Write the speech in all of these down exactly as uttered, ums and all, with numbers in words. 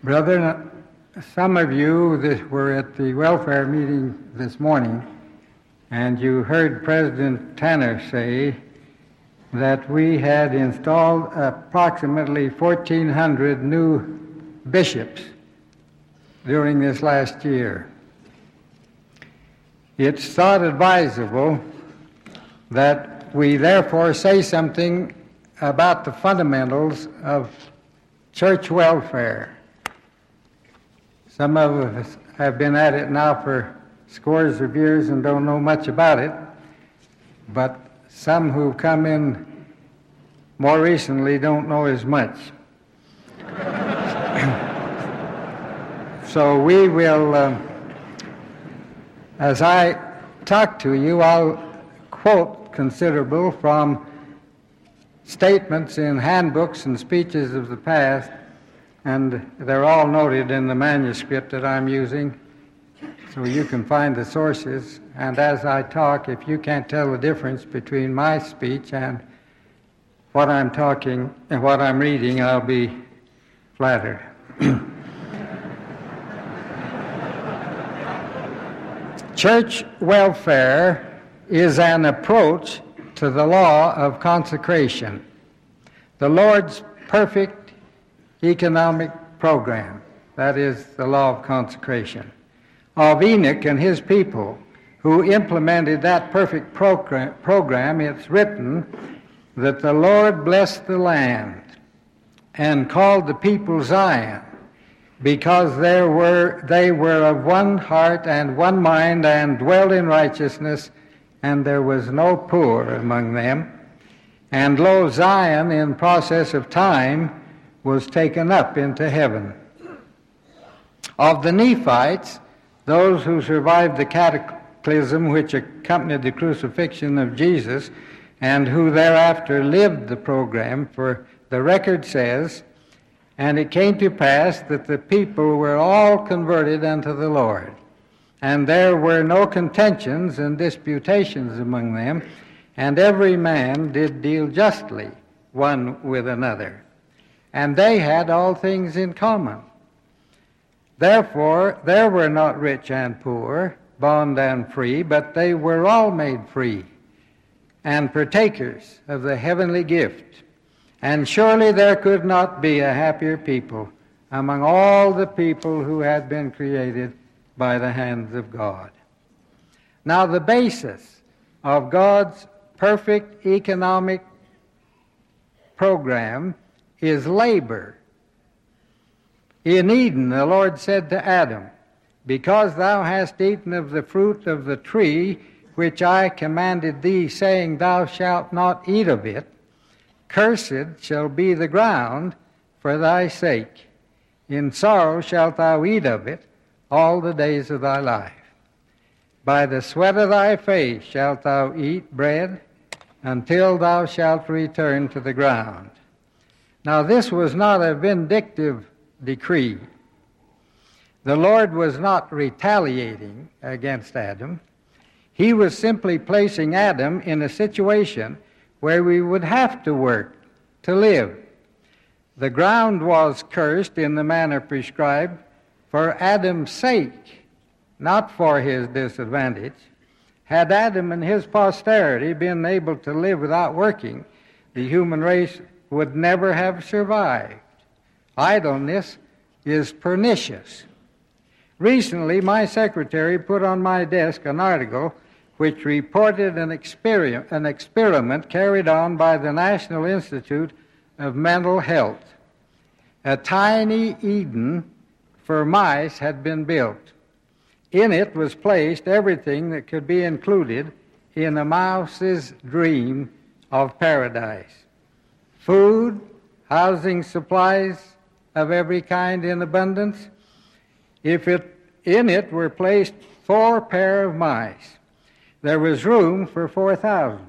Brethren, some of you that were at the welfare meeting this morning, and you heard President Tanner say that we had installed approximately fourteen hundred new bishops during this last year. It's thought advisable that we therefore say something about the fundamentals of church welfare. Some of us have been at it now for scores of years and don't know much about it, but some who've come in more recently don't know as much. So we will, uh, as I talk to you, I'll quote considerable from statements in handbooks and speeches of the past, and they're all noted in the manuscript that I'm using, so you can find the sources. And as I talk, if you can't tell the difference between my speech and what I'm talking and what I'm reading, I'll be flattered. Church welfare is an approach to the law of consecration, the Lord's perfect economic program, that is the law of consecration, of Enoch and his people who implemented that perfect program. program. It's written that the Lord blessed the land and called the people Zion, because there were, they were of one heart and one mind and dwelled in righteousness, and there was no poor among them. And lo, Zion, in process of time, was taken up into heaven. Of the Nephites, those who survived the cataclysm which accompanied the crucifixion of Jesus, and who thereafter lived the program, for the record says, and it came to pass that the people were all converted unto the Lord, and there were no contentions and disputations among them, and every man did deal justly one with another. And they had all things in common. Therefore, there were not rich and poor, bond and free, but they were all made free, and partakers of the heavenly gift. And surely there could not be a happier people among all the people who had been created by the hands of God. Now, the basis of God's perfect economic program is labor. In Eden, the Lord said to Adam, "Because thou hast eaten of the fruit of the tree which I commanded thee, saying, Thou shalt not eat of it, cursed shall be the ground for thy sake. In sorrow shalt thou eat of it all the days of thy life. By the sweat of thy face shalt thou eat bread, until thou shalt return to the ground." Now, this was not a vindictive decree. The Lord was not retaliating against Adam. He was simply placing Adam in a situation where we would have to work to live. The ground was cursed in the manner prescribed for Adam's sake, not for his disadvantage. Had Adam and his posterity been able to live without working, the human race would never have survived. Idleness is pernicious. Recently, my secretary put on my desk an article which reported an, exper- an experiment carried on by the National Institute of Mental Health. A tiny Eden for mice had been built. In it was placed everything that could be included in a mouse's dream of paradise: food, housing, supplies of every kind in abundance. If it, in it were placed four pair of mice, there was room for four thousand.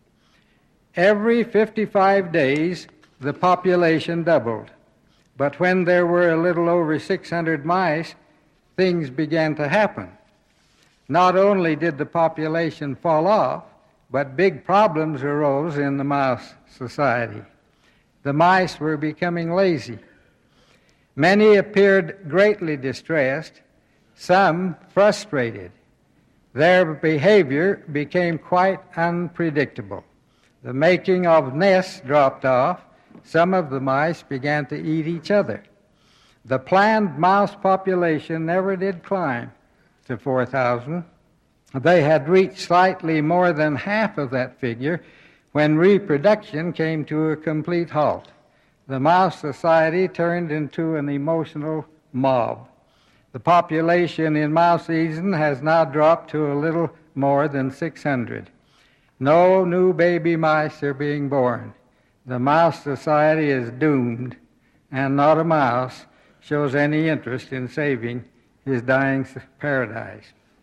Every fifty-five days, the population doubled. But when there were a little over six hundred mice, things began to happen. Not only did the population fall off, but big problems arose in the mouse society. The mice were becoming lazy. Many appeared greatly distressed, some frustrated. Their behavior became quite unpredictable. The making of nests dropped off. Some of the mice began to eat each other. The planned mouse population never did climb to four thousand. They had reached slightly more than half of that figure when reproduction came to a complete halt. The mouse society turned into an emotional mob. The population in mouse season has now dropped to a little more than six hundred. No new baby mice are being born. The mouse society is doomed, and not a mouse shows any interest in saving his dying paradise.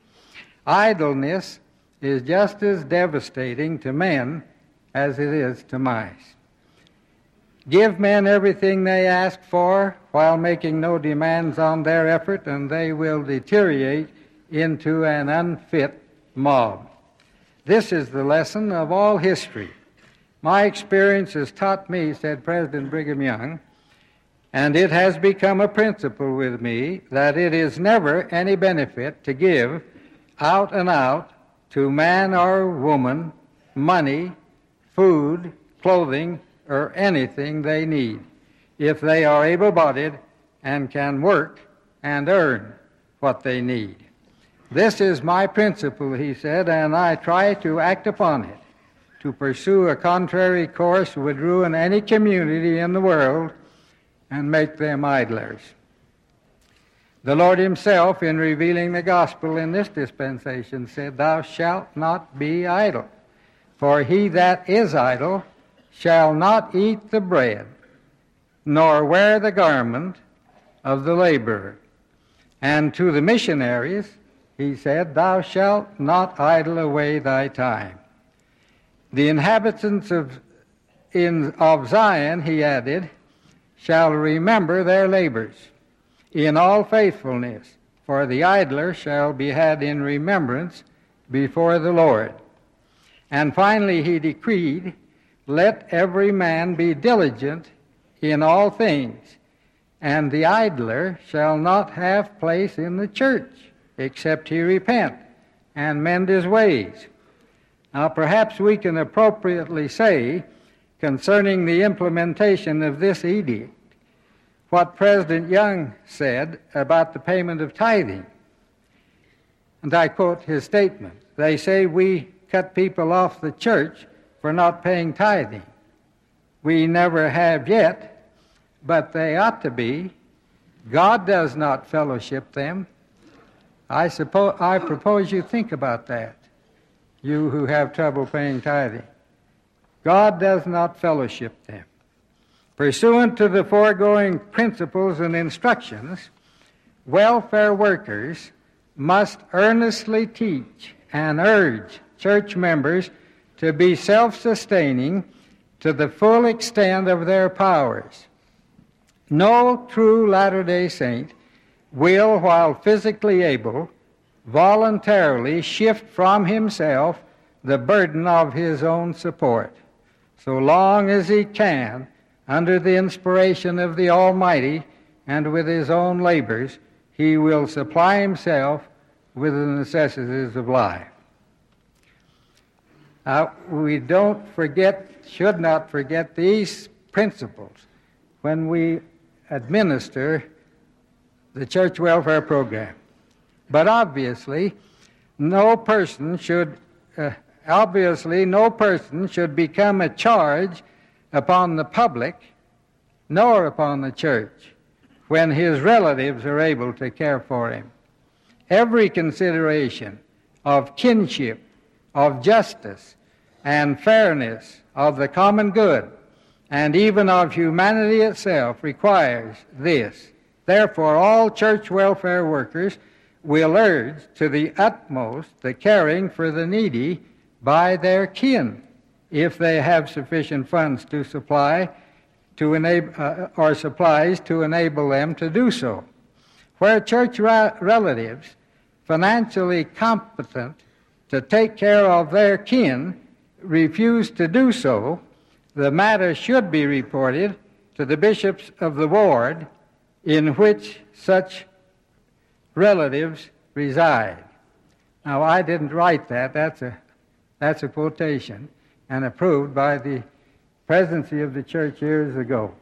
Idleness is just as devastating to men as it is to mice. Give men everything they ask for while making no demands on their effort, and they will deteriorate into an unfit mob. This is the lesson of all history. My experience has taught me, said President Brigham Young, and it has become a principle with me, that it is never any benefit to give out and out to man or woman money, food, clothing, or anything they need, if they are able-bodied and can work and earn what they need. This is my principle, he said, and I try to act upon it. To pursue a contrary course would ruin any community in the world and make them idlers. The Lord himself, in revealing the gospel in this dispensation, said, "Thou shalt not be idle, for he that is idle shall not eat the bread, nor wear the garment of the laborer." And to the missionaries, he said, "Thou shalt not idle away thy time." The inhabitants of, in, of Zion, he added, shall remember their labors in all faithfulness, for the idler shall be had in remembrance before the Lord. And finally he decreed, "Let every man be diligent in all things, and the idler shall not have place in the church, except he repent and mend his ways." Now perhaps we can appropriately say concerning the implementation of this edict what President Young said about the payment of tithing. And I quote his statement. They say we cut people off the church for not paying tithing. We never have yet, but they ought to be. God does not fellowship them. I suppose I propose you think about that, you who have trouble paying tithing. God does not fellowship them. Pursuant to the foregoing principles and instructions, welfare workers must earnestly teach and urge church members to be self-sustaining to the full extent of their powers. No true Latter-day Saint will, while physically able, voluntarily shift from himself the burden of his own support. So long as he can, under the inspiration of the Almighty and with his own labors, he will supply himself with the necessities of life. Now, we don't forget, should not forget these principles when we administer the church welfare program. But obviously, no person should uh, obviously no person should become a charge upon the public, nor upon the church, when his relatives are able to care for him. Every consideration of kinship, of justice, and fairness, of the common good, and even of humanity itself requires this. Therefore, all church welfare workers will urge to the utmost the caring for the needy by their kin, if they have sufficient funds to supply to enable uh, or supplies to enable them to do so. Where church ra- relatives, financially competent to take care of their kin, refuse to do so, the matter should be reported to the bishops of the ward in which such relatives reside. Now, I didn't write that. That's a, that's a quotation, and approved by the presidency of the church years ago.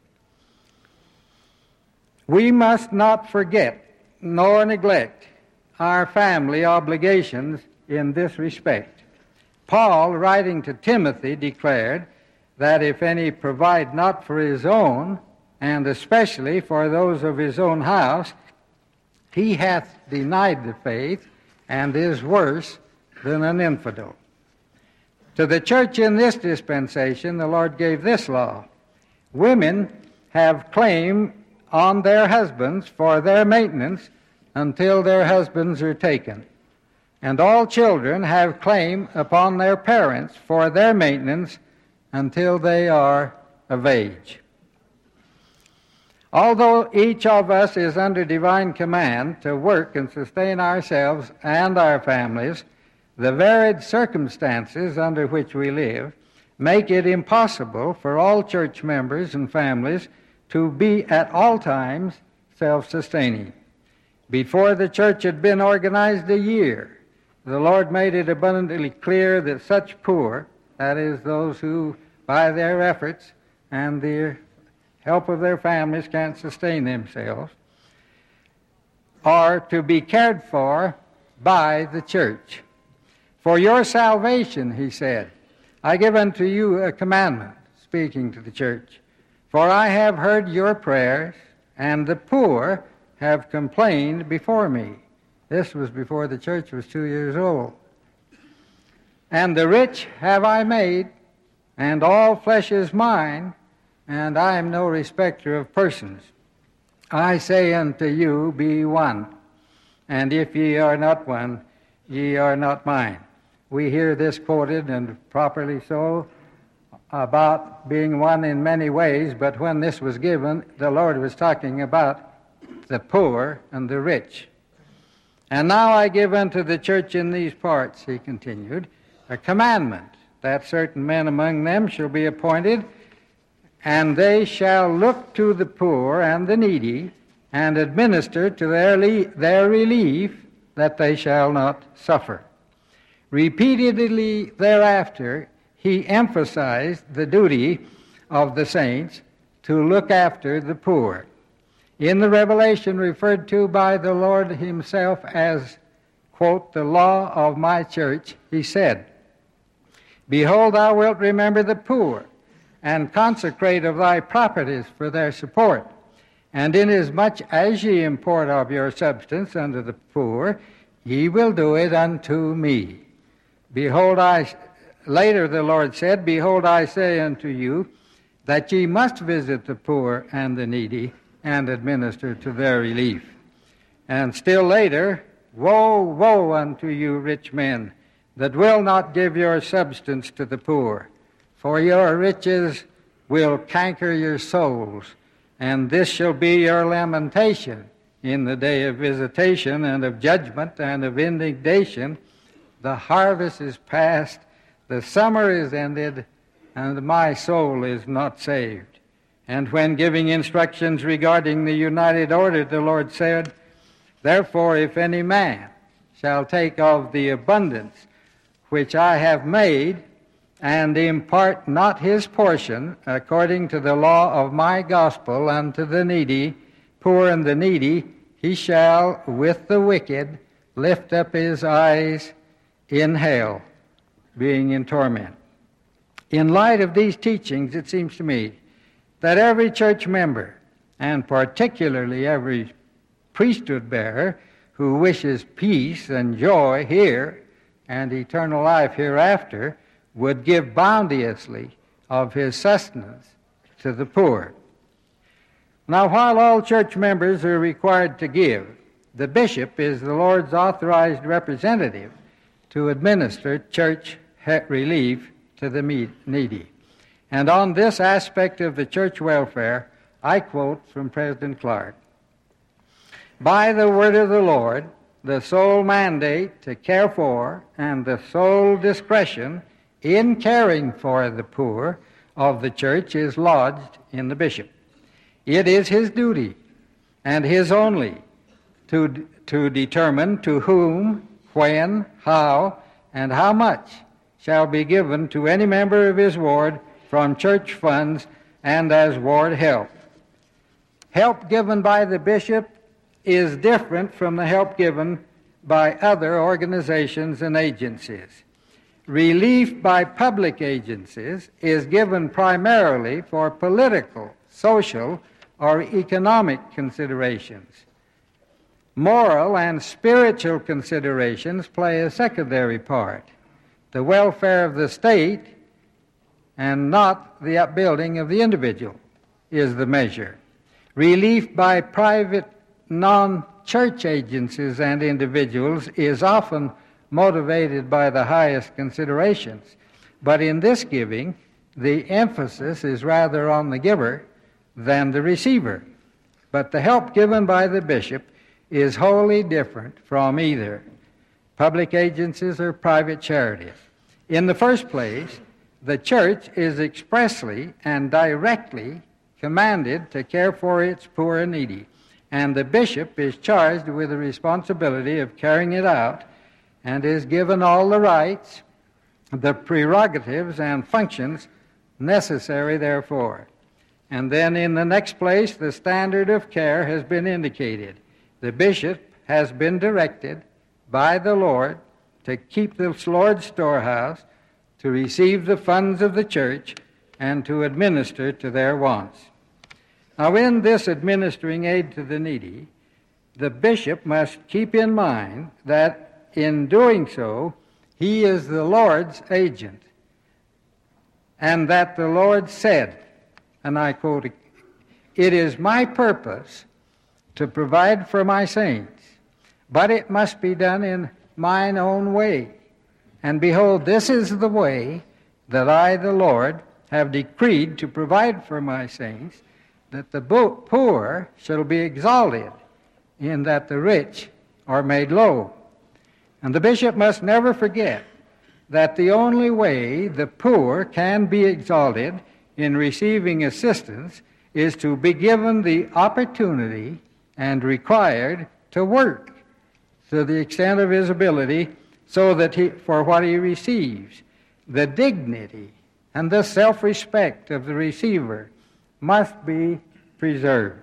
We must not forget nor neglect our family obligations in this respect. Paul, writing to Timothy, declared that if any provide not for his own, and especially for those of his own house, he hath denied the faith and is worse than an infidel. To the church in this dispensation, the Lord gave this law: women have claim on their husbands for their maintenance until their husbands are taken, and all children have claim upon their parents for their maintenance until they are of age. Although each of us is under divine command to work and sustain ourselves and our families, the varied circumstances under which we live make it impossible for all church members and families to be at all times self-sustaining. Before the church had been organized a year, the Lord made it abundantly clear that such poor, that is, those who by their efforts and the help of their families can't sustain themselves, are to be cared for by the church. For your salvation, he said, I give unto you a commandment, speaking to the church. For I have heard your prayers, and the poor have complained before me. This was before the church was two years old. And the rich have I made, and all flesh is mine, and I am no respecter of persons. I say unto you, be one, and if ye are not one, ye are not mine. We hear this quoted, and properly so, about being one in many ways, but when this was given, the Lord was talking about the poor and the rich. And now I give unto the church in these parts, he continued, a commandment, that certain men among them shall be appointed, and they shall look to the poor and the needy, and administer to their, le- their relief, that they shall not suffer. Repeatedly thereafter, he emphasized the duty of the saints to look after the poor. In the revelation referred to by the Lord himself as, quote, the law of my church, he said, Behold, thou wilt remember the poor, and consecrate of thy properties for their support. And inasmuch as ye import of your substance unto the poor, ye will do it unto me. Behold, I, later the Lord said, Behold, I say unto you, that ye must visit the poor and the needy, and administer to their relief. And still later, Woe, woe unto you, rich men, that will not give your substance to the poor, for your riches will canker your souls, and this shall be your lamentation in the day of visitation and of judgment and of indignation. The harvest is past, the summer is ended, and my soul is not saved. And when giving instructions regarding the united order, the Lord said, Therefore, if any man shall take of the abundance which I have made, and impart not his portion according to the law of my gospel unto the needy, poor and the needy, he shall with the wicked lift up his eyes in hell, being in torment. In light of these teachings, it seems to me that every church member, and particularly every priesthood bearer who wishes peace and joy here and eternal life hereafter, would give bounteously of his sustenance to the poor. Now, while all church members are required to give, the bishop is the Lord's authorized representative to administer church relief to the needy. And on this aspect of the church welfare, I quote from President Clark, By the word of the Lord, the sole mandate to care for and the sole discretion in caring for the poor of the church is lodged in the bishop. It is his duty and his only, to, to determine to whom, when, how, and how much shall be given to any member of his ward from church funds and as ward help. Help given by the bishop is different from the help given by other organizations and agencies. Relief by public agencies is given primarily for political, social, or economic considerations. Moral and spiritual considerations play a secondary part. The welfare of the state and not the upbuilding of the individual is the measure. Relief by private non-church agencies and individuals is often motivated by the highest considerations, but in this giving, the emphasis is rather on the giver than the receiver. But the help given by the bishop is wholly different from either public agencies or private charities. In the first place, the church is expressly and directly commanded to care for its poor and needy, and the bishop is charged with the responsibility of carrying it out and is given all the rights, the prerogatives, and functions necessary therefor. And then in the next place, the standard of care has been indicated. The bishop has been directed by the Lord to keep the Lord's storehouse, to receive the funds of the church, and to administer to their wants. Now, in this administering aid to the needy, the bishop must keep in mind that in doing so, he is the Lord's agent, and that the Lord said, and I quote, "It is my purpose to provide for my saints, but it must be done in mine own way. And behold, this is the way that I, the Lord, have decreed to provide for my saints, that the poor shall be exalted, in that the rich are made low." And the bishop must never forget that the only way the poor can be exalted in receiving assistance is to be given the opportunity and required to work to the extent of his ability, so that he, for what he receives, the dignity and the self-respect of the receiver must be preserved.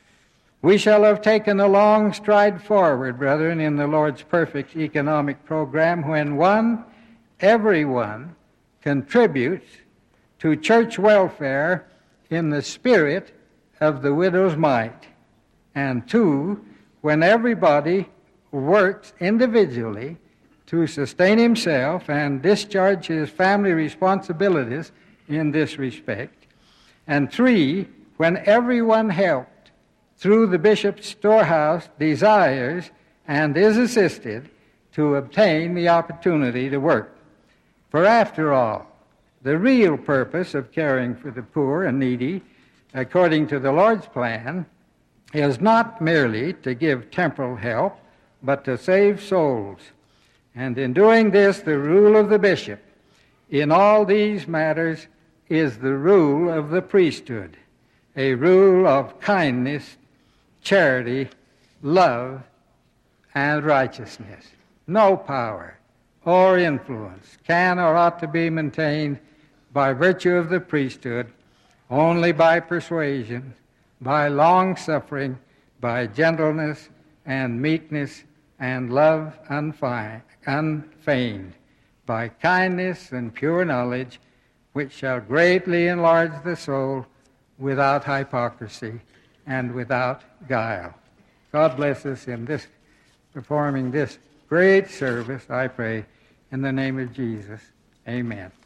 We shall have taken a long stride forward, brethren, in the Lord's perfect economic program when, one, everyone contributes to church welfare in the spirit of the widow's mite, and two, when everybody works individually to sustain himself and discharge his family responsibilities in this respect, and three, when everyone helped through the bishop's storehouse desires and is assisted to obtain the opportunity to work. For after all, the real purpose of caring for the poor and needy, according to the Lord's plan, is not merely to give temporal help, but to save souls. And in doing this, the rule of the bishop in all these matters is the rule of the priesthood, a rule of kindness, charity, love, and righteousness. No power or influence can or ought to be maintained by virtue of the priesthood, only by persuasion, by long-suffering, by gentleness and meekness and love unfi- unfeigned, by kindness and pure knowledge, which shall greatly enlarge the soul without hypocrisy and without guile. God bless us in this, performing this great service, I pray, in the name of Jesus. Amen.